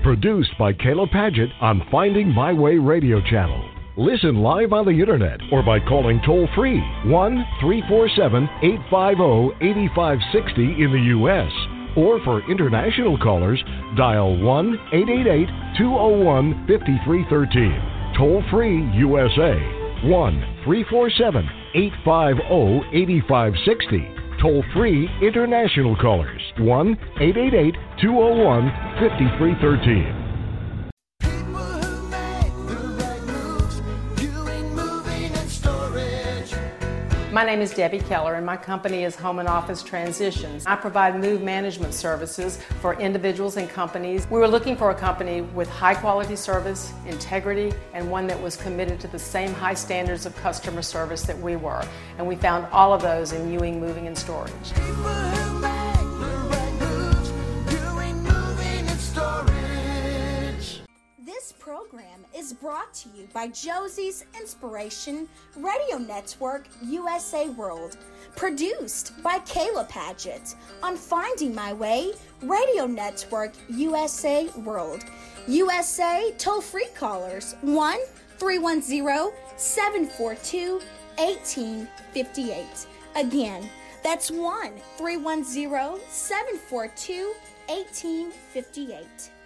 Produced by Kayla Padgett on Finding My Way radio channel. Listen live on the internet or by calling toll-free 1-347-850-8560 in the U.S. Or for international callers, dial 1-888-201-5313. Toll-free USA, 1-347-850-8560. Toll-free international callers, 1-888-201-5313. My name is Debbie Keller, and my company is Home and Office Transitions. I provide move management services for individuals and companies. We were looking for a company with high quality service, integrity, and one that was committed to the same high standards of customer service that we were. And we found all of those in Ewing Moving and Storage. This program is brought to you by Josie's Inspiration Radio Network USA World, produced by Kayla Padgett on Finding My Way Radio Network USA World. USA toll-free callers 1-310-742-1858. Again, that's 1-310-742-1858.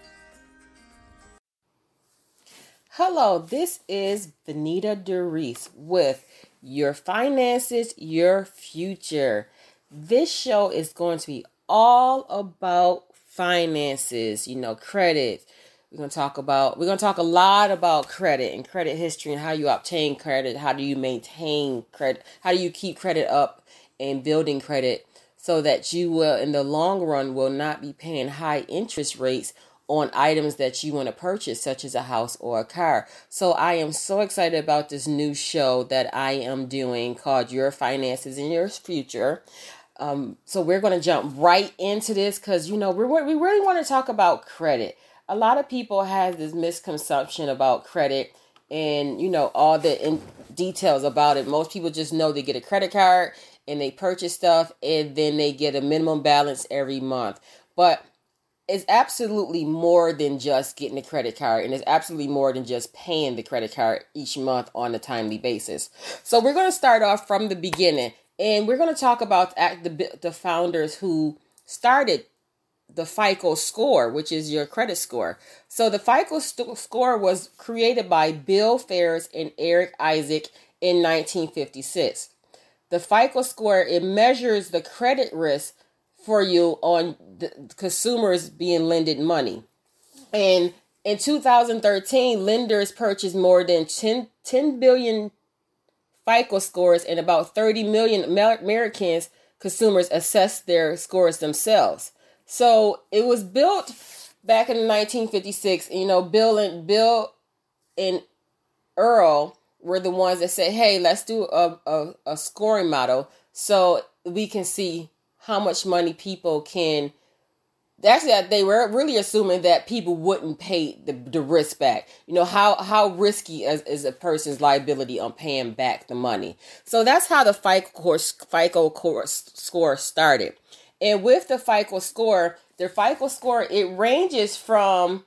Hello, this is Benita DeReese with Your Finances, Your Future. This show is going to be all about finances, credit. We're going to talk a lot about credit and credit history and how you obtain credit, how do you maintain credit, how do you keep credit up and building credit so that you will, in the long run, will not be paying high interest rates on items that you want to purchase, such as a house or a car. So I am so excited about this new show that I am doing called Your Finances and Your Future. So we're going to jump right into this because, we really want to talk about credit. A lot of people have this misconception about credit and, all the details about it. Most people just know they get a credit card and they purchase stuff and then they get a minimum balance every month. But it's absolutely more than just getting a credit card, and it's absolutely more than just paying the credit card each month on a timely basis. So we're going to start off from the beginning, and we're going to talk about the founders who started the FICO score, which is your credit score. So the FICO score was created by Bill Ferris and Eric Isaac in 1956. The FICO score, it measures the credit risk for you on the consumers being lended money. And in 2013, lenders purchased more than 10 billion FICO scores, and about 30 million Americans consumers assessed their scores themselves. So it was built back in 1956. Bill and Earl were the ones that said, hey, let's do a scoring model so we can see how much money people can. Actually, they were really assuming that people wouldn't pay the risk back. How risky is a person's liability on paying back the money. So that's how the FICO score started. And with the FICO score, it ranges from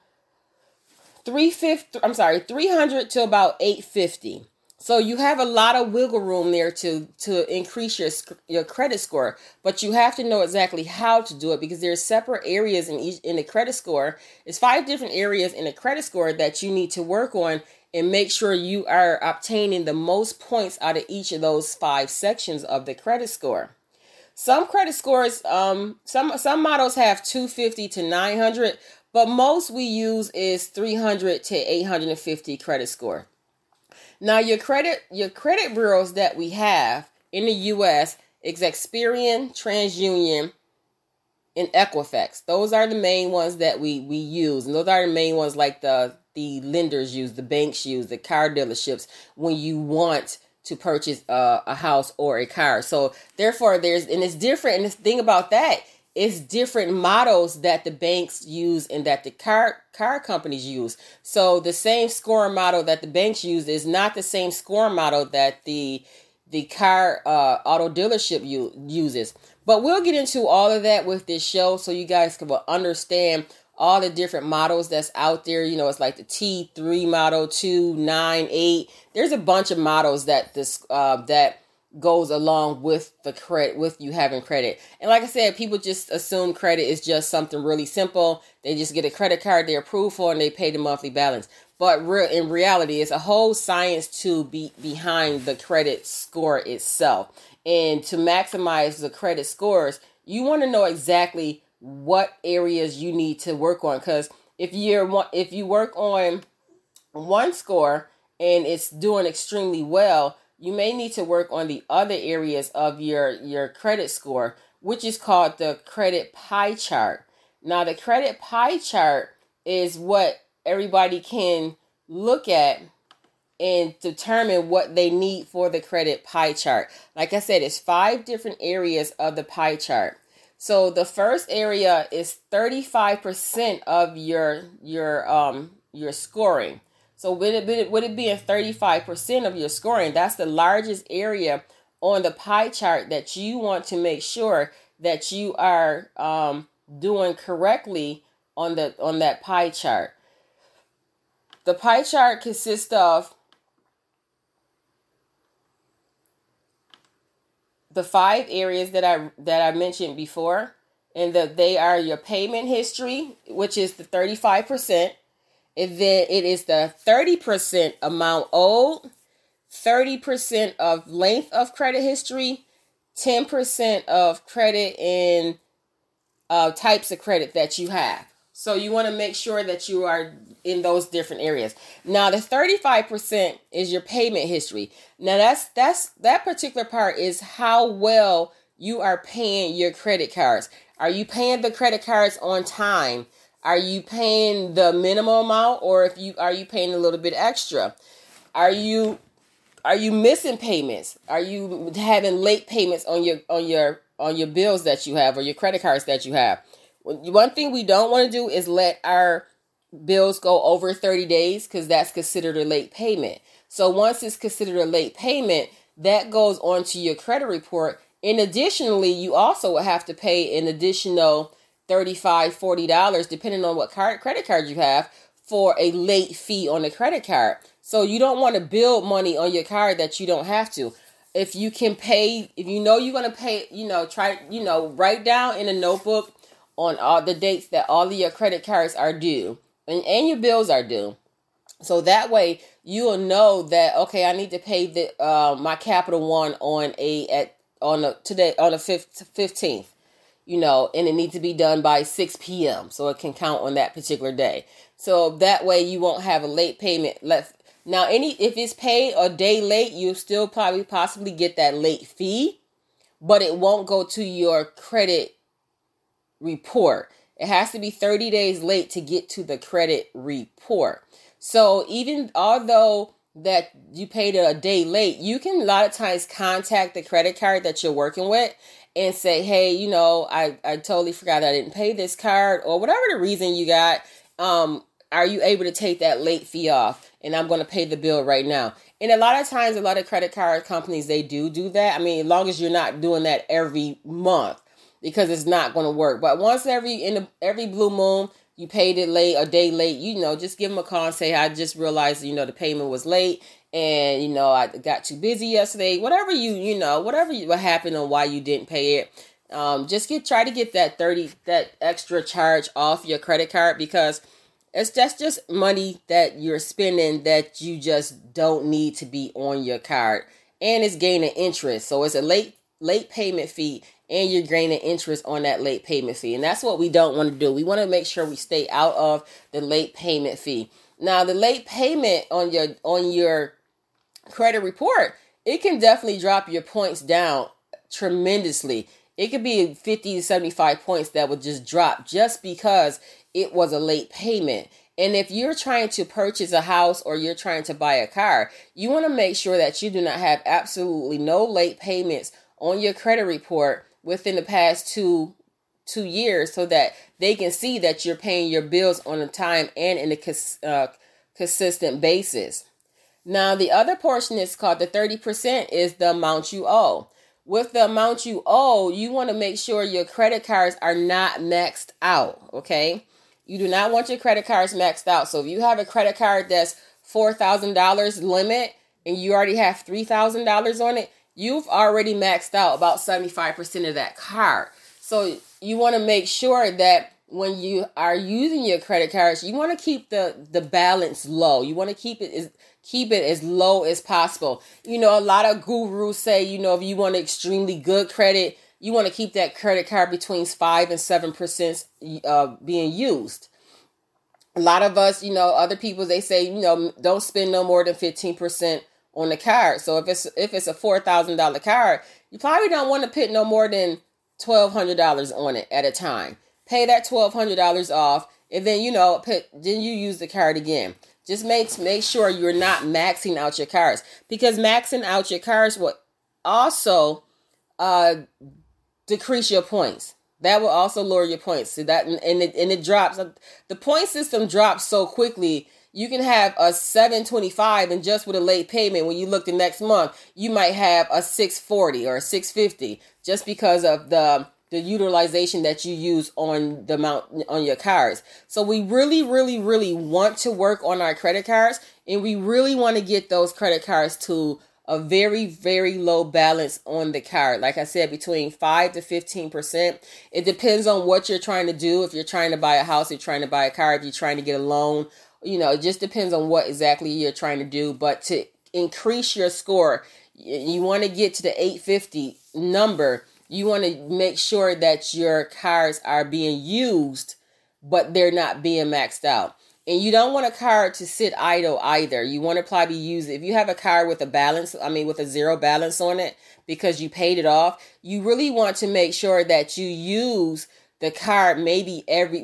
300 to about 850. So you have a lot of wiggle room there to increase your credit score, but you have to know exactly how to do it because there are separate areas in the credit score. It's 5 different areas in the credit score that you need to work on and make sure you are obtaining the most points out of each of those 5 sections of the credit score. Some credit scores, some models have 250 to 900, but most we use is 300 to 850 credit score. Now, your credit bureaus that we have in the U.S. is Experian, TransUnion, and Equifax. Those are the main ones that we use. And those are the main ones like the lenders use, the banks use, the car dealerships when you want to purchase a house or a car. So therefore, it's different. And the thing about that, it's different models that the banks use and that the car companies use. So the same scoring model that the banks use is not the same scoring model that the car auto dealership uses. But we'll get into all of that with this show so you guys can understand all the different models that's out there. You know, it's like the T3 model, 2, 9, 8. There's a bunch of models that that goes along with the credit, with you having credit. And like I said, people just assume credit is just something really simple. They just get a credit card they're approved for and they pay the monthly balance. But in reality, it's a whole science to be behind the credit score itself. And to maximize the credit scores, you want to know exactly what areas you need to work on. Because if you work on one score and it's doing extremely well, you may need to work on the other areas of your credit score, which is called the credit pie chart. Now, the credit pie chart is what everybody can look at and determine what they need for the credit pie chart. Like I said, it's 5 different areas of the pie chart. So the first area is 35% of your scoring. So with it being 35% of your scoring, that's the largest area on the pie chart that you want to make sure that you are doing correctly on that pie chart. The pie chart consists of the 5 areas that I mentioned before, and they are your payment history, which is the 35%. And then it is the 30% amount owed, 30% of length of credit history, 10% of credit and types of credit that you have. So you want to make sure that you are in those different areas. Now, the 35% is your payment history. Now, that particular part is how well you are paying your credit cards. Are you paying the credit cards on time? Are you paying the minimum amount, or are you paying a little bit extra? Are you missing payments? Are you having late payments on your bills that you have or your credit cards that you have? One thing we don't want to do is let our bills go over 30 days, because that's considered a late payment. So once it's considered a late payment, that goes onto your credit report. And additionally, you also will have to pay an additional $35, $40, depending on what credit card you have, for a late fee on the credit card. So you don't want to build money on your card that you don't have to. If you can pay, if you know you're going to pay, write down in a notebook on all the dates that all of your credit cards are due and your bills are due. So that way you will know that, okay, I need to pay my Capital One on the 15th, and it needs to be done by 6 p.m. so it can count on that particular day. So that way you won't have a late payment left. Now, if it's paid a day late, you'll still possibly get that late fee, but it won't go to your credit report. It has to be 30 days late to get to the credit report. So even although that you paid it a day late, you can a lot of times contact the credit card that you're working with and say, hey, I totally forgot I didn't pay this card, or whatever the reason you got. Are you able to take that late fee off? And I'm going to pay the bill right now. And a lot of times, a lot of credit card companies, they do that. I mean, as long as you're not doing that every month, because it's not going to work. But once every blue moon, you paid it late, a day late, just give them a call and say, I just realized, the payment was late, and, I got too busy yesterday. Whatever what happened and why you didn't pay it. Just try to get that extra charge off your credit card, because that's just money that you're spending that you just don't need to be on your card, and it's gaining interest. So it's a late payment fee, and you're gaining interest on that late payment fee. And that's what we don't want to do. We want to make sure we stay out of the late payment fee. Now, the late payment on your credit report, it can definitely drop your points down tremendously. It could be 50 to 75 points that would just drop just because it was a late payment. And if you're trying to purchase a house or you're trying to buy a car, you want to make sure that you do not have absolutely no late payments on your credit report within the past two years, so that they can see that you're paying your bills on a time and in a consistent basis. Now, the other portion is called the 30%, is the amount you owe. With the amount you owe, you want to make sure your credit cards are not maxed out, okay? You do not want your credit cards maxed out. So if you have a credit card that's $4,000 limit and you already have $3,000 on it, you've already maxed out about 75% of that card. So you want to make sure that when you are using your credit cards, you want to keep the balance low. You want to keep it as low as possible. A lot of gurus say, if you want extremely good credit, you want to keep that credit card between 5 and 7% being used. A lot of us, other people, they say, don't spend no more than 15% on the card. So if it's a $4,000 card, you probably don't want to put no more than $1,200 on it at a time. Pay that $1,200 off, and then then you use the card again. Just make sure you're not maxing out your cards, because maxing out your cards will also decrease your points. That will also lower your points. So that and it drops. The point system drops so quickly. You can have a 725, and just with a late payment, when you look the next month, you might have a 640 or a 650, just because of the utilization that you use on the amount on your cards. So we really, really, really want to work on our credit cards, and we really want to get those credit cards to a very, very low balance on the card. Like I said, between 5 to 15%. It depends on what you're trying to do. If you're trying to buy a house, you're trying to buy a car, if you're trying to get a loan, it just depends on what exactly you're trying to do. But to increase your score, you want to get to the 850 number. You want to make sure that your cards are being used, but they're not being maxed out. And you don't want a card to sit idle either. You want to probably use it. If you have a card with with a zero balance on it because you paid it off, you really want to make sure that you use the card maybe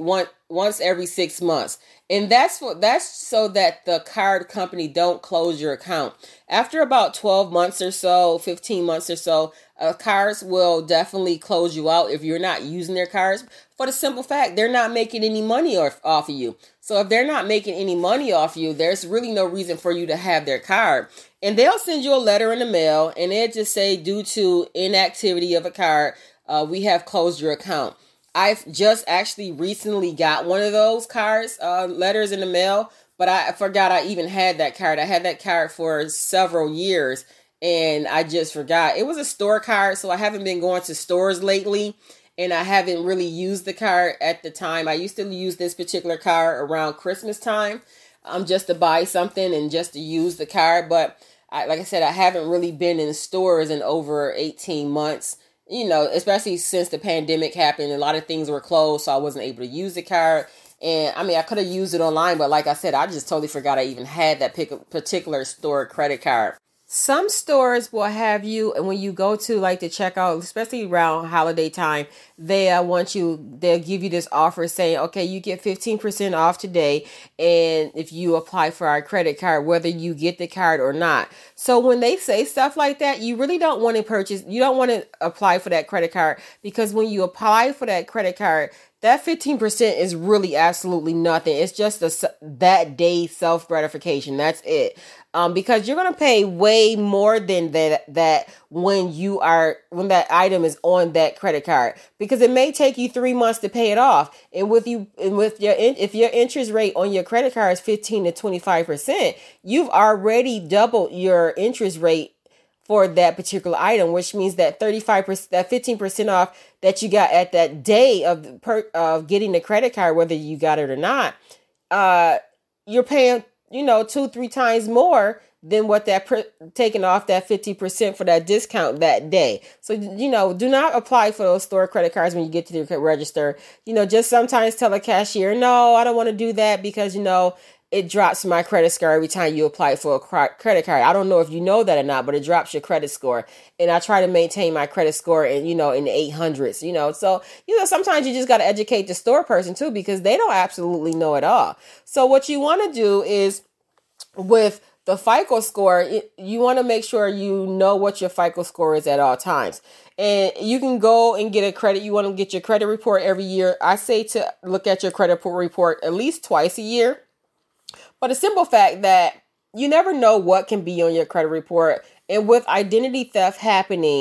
once every 6 months. And that's so that the card company don't close your account. After about 12 months or so, 15 months or so, cards will definitely close you out if you're not using their cards, for the simple fact they're not making any money off of you. So if they're not making any money off you, there's really no reason for you to have their card. And they'll send you a letter in the mail, and they'll just say, due to inactivity of a card, we have closed your account. I've just actually recently got one of those cards, letters in the mail, but I forgot I even had that card. I had that card for several years, and I just forgot. It was a store card, so I haven't been going to stores lately, and I haven't really used the card at the time. I used to use this particular card around Christmas time, just to buy something and just to use the card. But like I said, I haven't really been in stores in over 18 months. Especially since the pandemic happened, a lot of things were closed, so I wasn't able to use the card. And I could have used it online, but like I said, I just totally forgot I even had that particular store credit card. Some stores will have you, and when you go to like the checkout, especially around holiday time, they'll give you this offer saying, okay, you get 15% off today, and if you apply for our credit card, whether you get the card or not. So when they say stuff like that, you really don't want to apply for that credit card, because when you apply for that credit card, that 15% is really absolutely nothing. It's just that day self-gratification. That's it. Because you're going to pay way more than that when that item is on that credit card, because it may take you 3 months to pay it off. And if your interest rate on your credit card is 15 to 25%, you've already doubled your interest rate for that particular item, which means that 35%, that 15% off that you got at that day of getting the credit card, whether you got it or not, you're paying 2-3 times more than what taking off that 50% for that discount that day. So, do not apply for those store credit cards when you get to the register. Just sometimes tell a cashier, no, I don't want to do that, because, it drops my credit score every time you apply for a credit card. I don't know if you know that or not, but it drops your credit score. And I try to maintain my credit score in the 800s, So, sometimes you just got to educate the store person too, because they don't absolutely know it all. So what you want to do is, with the FICO score, you want to make sure you know what your FICO score is at all times. And you can go and get a credit. You want to get your credit report every year. I say to look at your credit report at least twice a year. But a simple fact that you never know what can be on your credit report. And with identity theft happening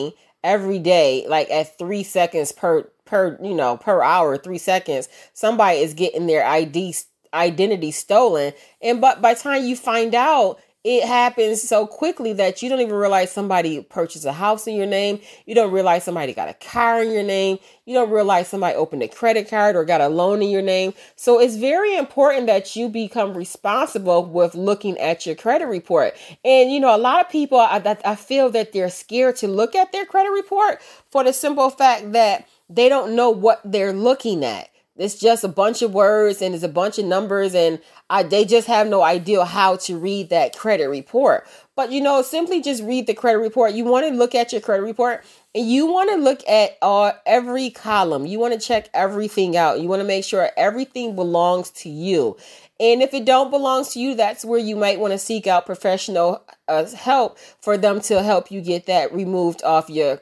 every day, like at 3 seconds per hour, 3 seconds, somebody is getting their identity stolen. And but by the time you find out, it happens so quickly that you don't even realize somebody purchased a house in your name. You don't realize somebody got a car in your name. You don't realize somebody opened a credit card or got a loan in your name. So it's very important that you become responsible with looking at your credit report. And, a lot of people, I feel that they're scared to look at their credit report for the simple fact that they don't know what they're looking at. It's just a bunch of words and it's a bunch of numbers, and they just have no idea how to read that credit report. But, simply just read the credit report. You want to look at your credit report and you want to look at every column. You want to check everything out. You want to make sure everything belongs to you. And if it don't belong to you, that's where you might want to seek out professional help for them to help you get that removed off your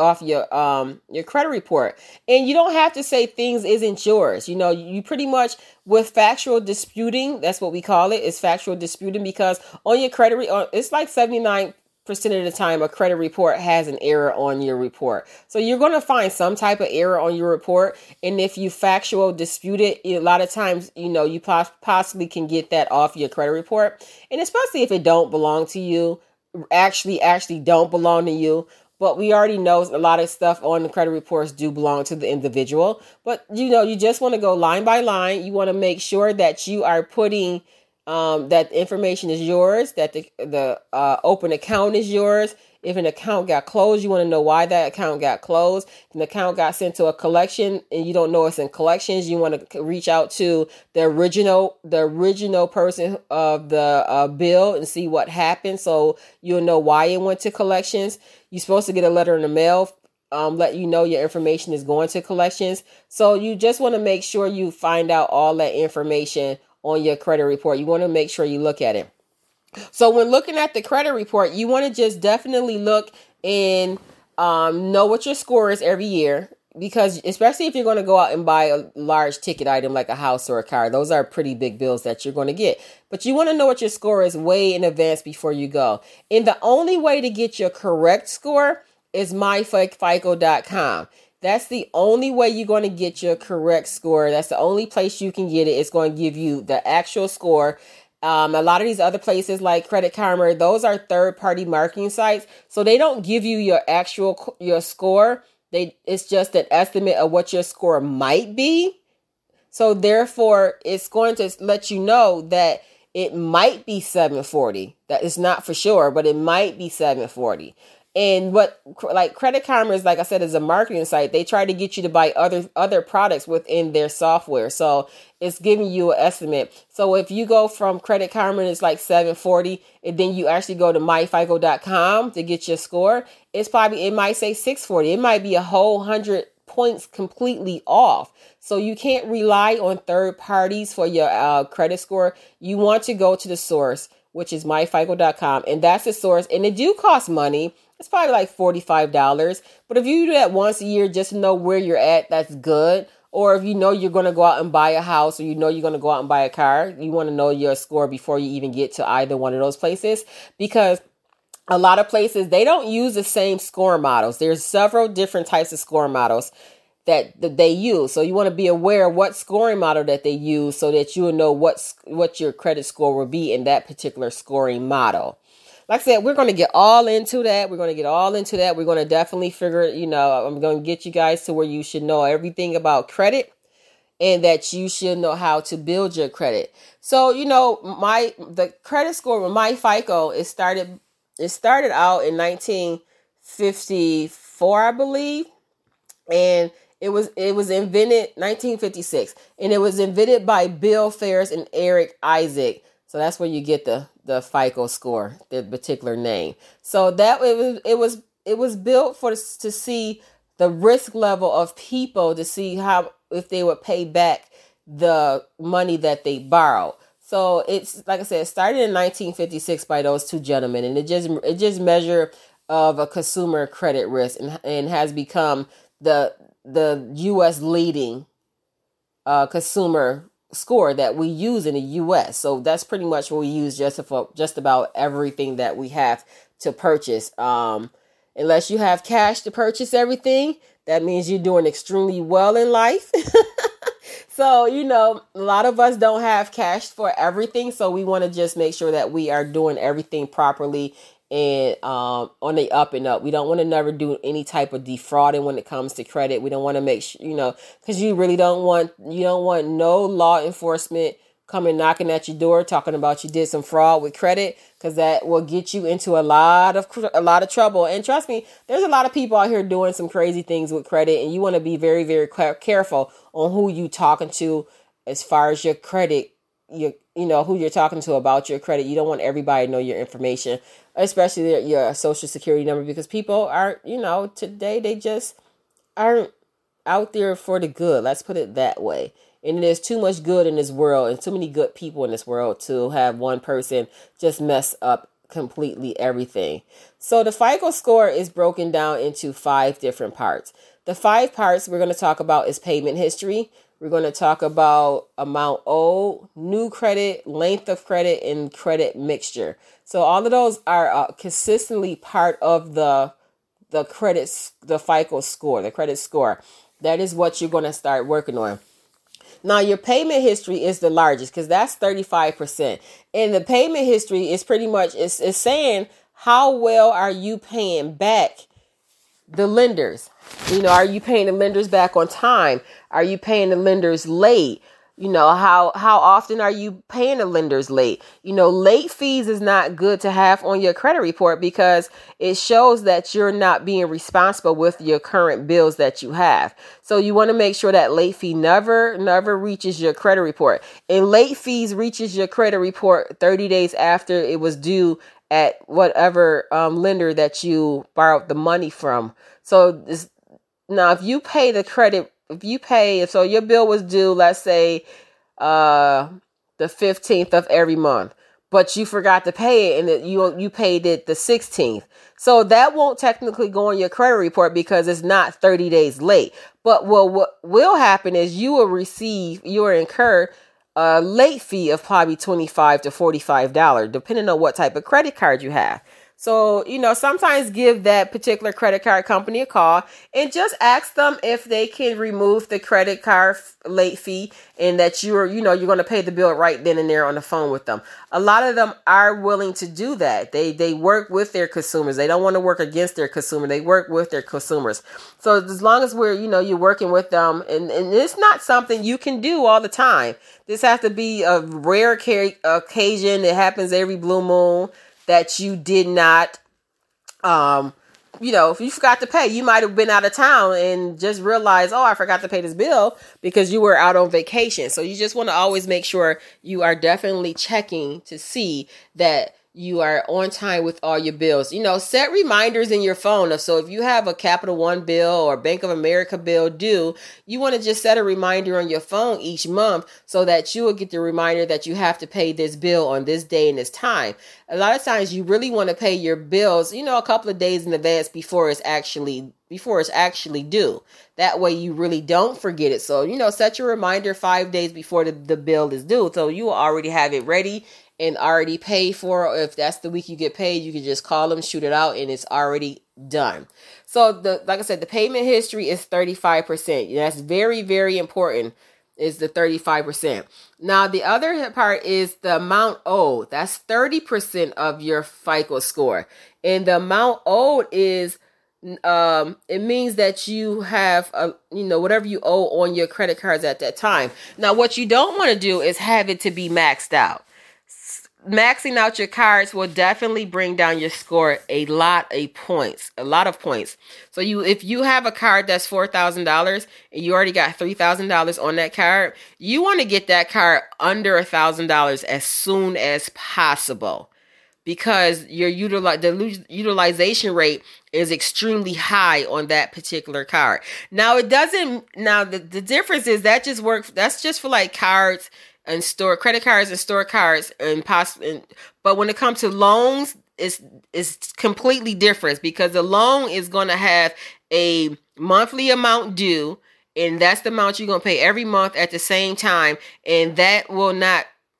credit report. And you don't have to say things isn't yours. You pretty much, with factual disputing, that's what we call it, is factual disputing, because on your credit it's like 79% of the time a credit report has an error on your report. So you're going to find some type of error on your report, and if you factual dispute it, a lot of times you possibly can get that off your credit report. And especially if it don't belong to you, actually don't belong to you. But we already know a lot of stuff on the credit reports do belong to the individual. But, you just want to go line by line. You want to make sure that you are putting that information is yours, that the open account is yours. If an account got closed, you want to know why that account got closed. If an account got sent to a collection and you don't know it's in collections, you want to reach out to the original person of the bill and see what happened, so you'll know why it went to collections. You're supposed to get a letter in the mail, let you know your information is going to collections. So you just want to make sure you find out all that information on your credit report. You want to make sure you look at it. So when looking at the credit report, you want to just definitely look and know what your score is every year, because especially if you're going to go out and buy a large ticket item like a house or a car, those are pretty big bills that you're going to get. But you want to know what your score is way in advance before you go. And the only way to get your correct score is myfico.com. That's the only way you're going to get your correct score. That's the only place you can get it. It's going to give you the actual score. A lot of these other places like Credit Karma, those are third-party marketing sites. So they don't give you your score. It's just an estimate of what your score might be. So therefore, it's going to let you know that it might be 740. That is not for sure, but it might be 740. And like Credit Karma is, like I said, is a marketing site. They try to get you to buy other products within their software. So it's giving you an estimate. So if you go from Credit Karma and it's like 740, and then you actually go to myfico.com to get your score, it might say 640. It might be a whole 100 points completely off. So you can't rely on third parties for your credit score. You want to go to the source, which is myfico.com. And that's the source. And it do cost money. It's probably like $45. But if you do that once a year just to know where you're at, that's good. Or if you know you're going to go out and buy a house, or you know you're going to go out and buy a car, you want to know your score before you even get to either one of those places. Because a lot of places, they don't use the same score models. There's several different types of score models that they use. So you want to be aware of what scoring model that they use, so that you will know what your credit score will be in that particular scoring model. Like I said, we're going to get all into that. We're going to definitely figure, I'm going to get you guys to where you should know everything about credit, and that you should know how to build your credit. So, the credit score with MyFICO, it started out in 1954, I believe. And it was invented 1956, and it was invented by Bill Ferris and Eric Isaac. So that's where you get the FICO score, the particular name. So that it was built to see the risk level of people, to see if they would pay back the money that they borrowed. So it's, like I said, it started in 1956 by those two gentlemen, and it just measure of a consumer credit risk, and has become the U.S. leading consumer score that we use in the U.S. So that's pretty much what we use just about everything that we have to purchase. Unless you have cash to purchase everything, that means you're doing extremely well in life. So, a lot of us don't have cash for everything. So we want to just make sure that we are doing everything properly and on the up and up. We don't want to never do any type of defrauding when it comes to credit. We don't want to make sure, because you really don't want no law enforcement coming knocking at your door talking about you did some fraud with credit, because that will get you into a lot of trouble. And trust me, there's a lot of people out here doing some crazy things with credit, and you want to be very, very careful on who you talking to as far as your credit. Who you're talking to about your credit. You don't want everybody to know your information, especially your social security number, because people are, today they just aren't out there for the good. Let's put it that way. And there's too much good in this world and too many good people in this world to have one person just mess up completely everything. So the FICO score is broken down into 5 different parts. The 5 parts we're going to talk about is payment history. We're going to talk about amount owed, new credit, length of credit, and credit mixture. So all of those are consistently part of the FICO score, the credit score. That is what you're going to start working on. Now, your payment history is the largest because that's 35%. And the payment history is pretty much, it's saying how well are you paying back the lenders? Are you paying the lenders back on time? Are you paying the lenders late? How often are you paying the lenders late? Late fees is not good to have on your credit report because it shows that you're not being responsible with your current bills that you have. So you want to make sure that late fee never reaches your credit report. And late fees reaches your credit report 30 days after it was due at whatever lender that you borrowed the money from. So now if you pay the credit, so your bill was due, let's say, the 15th of every month, but you forgot to pay it and that you paid it the 16th. So that won't technically go on your credit report because it's not 30 days late. But what will happen is you will incur a late fee of probably $25 to $45, depending on what type of credit card you have. So, sometimes give that particular credit card company a call and just ask them if they can remove the credit card late fee and that you're going to pay the bill right then and there on the phone with them. A lot of them are willing to do that. They work with their consumers. They don't want to work against their consumer. They work with their consumers. So as long as you're working with them and it's not something you can do all the time. This has to be a rare occasion. It happens every blue moon. That you did not, if you forgot to pay, you might have been out of town and just realized, I forgot to pay this bill because you were out on vacation. So you just want to always make sure you are definitely checking to see that you are on time with all your bills. Set reminders in your phone. So if you have a Capital One bill or Bank of America bill due, you want to just set a reminder on your phone each month so that you will get the reminder that you have to pay this bill on this day and this time. A lot of times you really want to pay your bills, a couple of days in advance before it's actually due. That way you really don't forget it. So, set your reminder 5 days before the bill is due. So you will already have it ready and already paid for. If that's the week you get paid, you can just call them, shoot it out, and it's already done. So like I said, the payment history is 35%. That's very, very important, is the 35%. Now, the other part is the amount owed. That's 30% of your FICO score. And the amount owed is, it means that you have, whatever you owe on your credit cards at that time. Now, what you don't want to do is have it to be maxed out. Maxing out your cards will definitely bring down your score a lot of points. So if you have a card that's $4,000 and you already got $3,000 on that card, you want to get that card under $1,000 as soon as possible, because your utilization rate is extremely high on that particular card. Now the difference is that's just for like cards and credit cards and store cards but when it comes to loans, it's completely different, because the loan is going to have a monthly amount due, and that's the amount you're going to pay every month at the same time, and that will not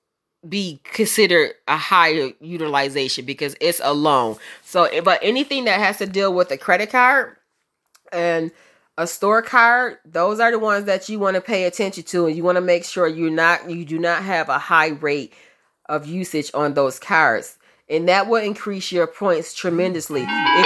be considered a higher utilization because it's a loan. So, but anything that has to deal with a credit card and a store card, those are the ones that you want to pay attention to, and you want to make sure you do not have a high rate of usage on those cards, and that will increase your points tremendously. If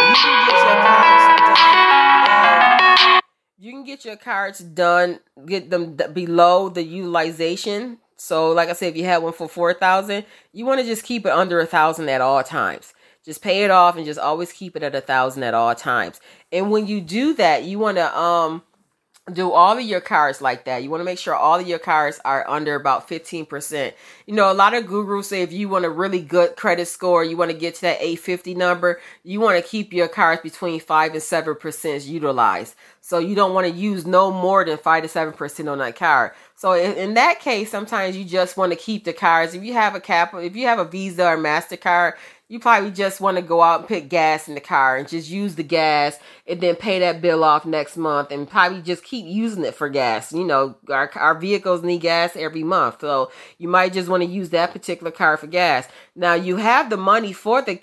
you can get your cards done, get them below the utilization. So, like I said, if you had one for 4,000, you want to just keep it under 1,000 at all times. Just pay it off and just always keep it at 1,000 at all times. And when you do that, you want to do all of your cards like that. You want to make sure all of your cards are under about 15%. You know, a lot of gurus say if you want a really good credit score, you want to get to that 850 number, you want to keep your cards between 5 and 7% utilized. So you don't want to use no more than 5 to 7% on that card. So in that case, sometimes you just want to keep the cards. If you have a Visa or MasterCard, you probably just want to go out and put gas in the car and just use the gas and then pay that bill off next month and probably just keep using it for gas. You know, our vehicles need gas every month. So you might just want to use that particular car for gas. Now you have the money for the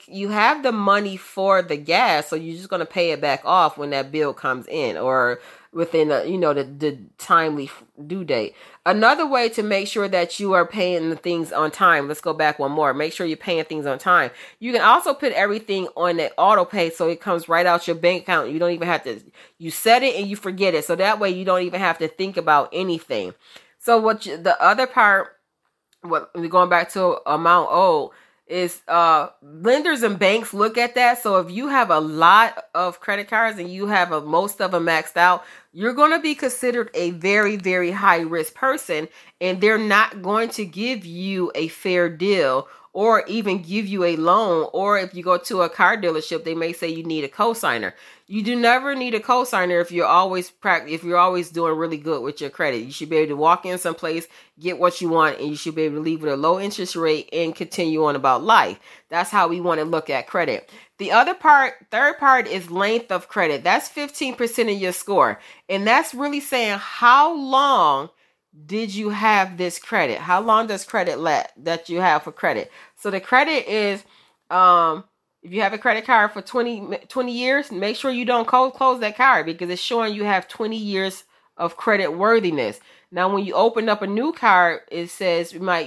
gas. So you're just going to pay it back off when that bill comes in or within the timely due date. Another way to make sure that you are paying the things on time. Let's go back one more. Make sure you're paying things on time. You can also put everything on that auto pay so it comes right out your bank account. You don't even have to, you set it and you forget it. So that way you don't even have to think about anything. So the other part, what we're going back to amount owed, is lenders and banks look at that. So if you have a lot of credit cards and you have most of them maxed out, you're going to be considered a very, very high risk person, and they're not going to give you a fair deal or even give you a loan. Or if you go to a car dealership, they may say you need a cosigner. You do never need a cosigner if you're always doing really good with your credit. You should be able to walk in someplace, get what you want, and you should be able to leave with a low interest rate and continue on about life. That's how we want to look at credit. The third part is length of credit. That's 15% of your score. And that's really saying how long did you have this credit? How long does credit that you have for credit? So the credit is, if you have a credit card for 20 years, make sure you don't close that card because it's showing you have 20 years of credit worthiness. Now, when you open up a new card, it says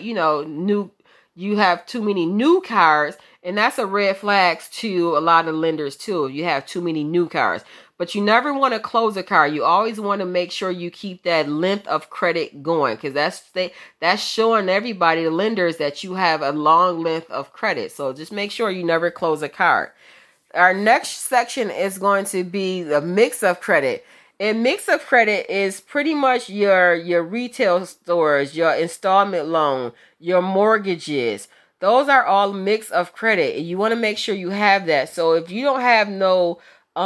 you have too many new cards, and that's a red flag to a lot of lenders too. You have too many new cards. But you never want to close a card. You always want to make sure you keep that length of credit going because that's showing everybody, the lenders, that you have a long length of credit. So just make sure you never close a card. Our next section is going to be the mix of credit. And mix of credit is pretty much your retail stores, your installment loan, your mortgages. Those are all mix of credit. And you want to make sure you have that. So if you don't have no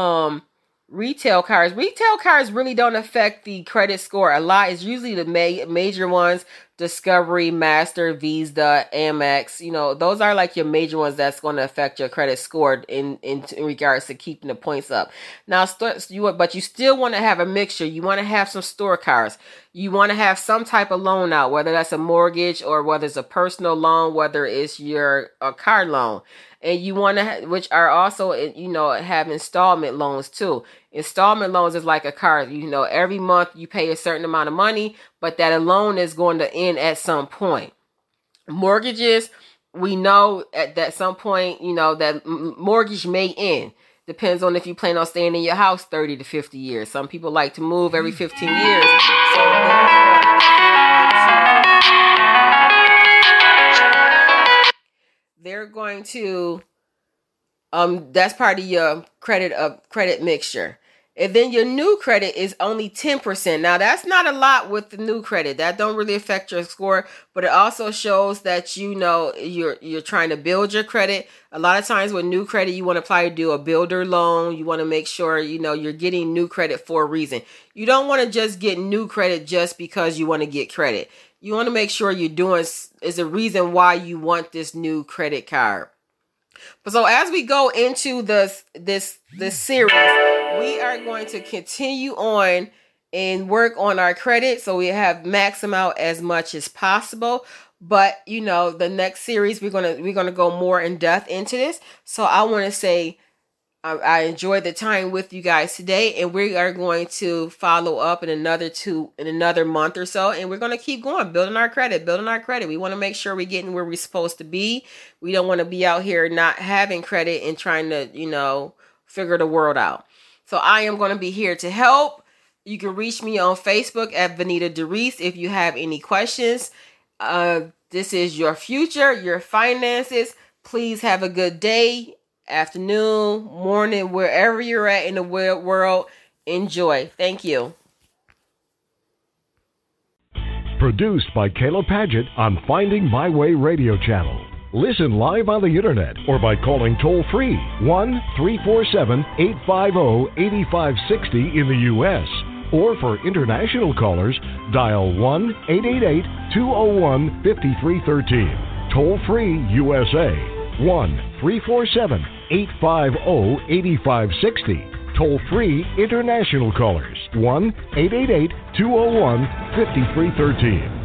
retail cards really don't affect the credit score a lot. It's usually the major ones: Discovery, Master, Visa, Amex. You know, those are like your major ones that's going to affect your credit score in regards to keeping the points up. Now, but you still want to have a mixture. You want to have some store cards. You want to have some type of loan out, whether that's a mortgage or whether it's a personal loan, whether it's a car loan. And you want to, which are also, have installment loans too. Installment loans is like a car. Every month you pay a certain amount of money, but that loan is going to end at some point. Mortgages, we know at some point, that mortgage may end. Depends on if you plan on staying in your house 30 to 50 years. Some people like to move every 15 years. So they're going to, that's part of your credit mixture. And then your new credit is only 10%. Now that's not a lot with the new credit. That don't really affect your score, but it also shows that you're trying to build your credit. A lot of times with new credit, you want to apply to do a builder loan. You want to make sure you're getting new credit for a reason. You don't want to just get new credit just because you want to get credit. You want to make sure you're doing is a reason why you want this new credit card. But so as we go into this series, we are going to continue on and work on our credit so we have max them out as much as possible. But the next series we're gonna go more in depth into this. So I want to say I enjoyed the time with you guys today, and we are going to follow up in another month or so, and we're going to keep going, building our credit. We want to make sure we're getting where we're supposed to be. We don't want to be out here not having credit and trying to, figure the world out. So I am going to be here to help. You can reach me on Facebook at Vanita DeReese if you have any questions. This is your future, your finances. Please have a good day, afternoon, morning, wherever you're at in the world. Enjoy. Thank you. Produced by Kayla Padgett on Finding My Way Radio Channel. Listen live on the internet or by calling toll-free 1-347-850-8560 in the U.S. Or for international callers, dial 1-888-201-5313. Toll-free USA, 1-347-850-8560. Toll-free international callers, 1-888-201-5313.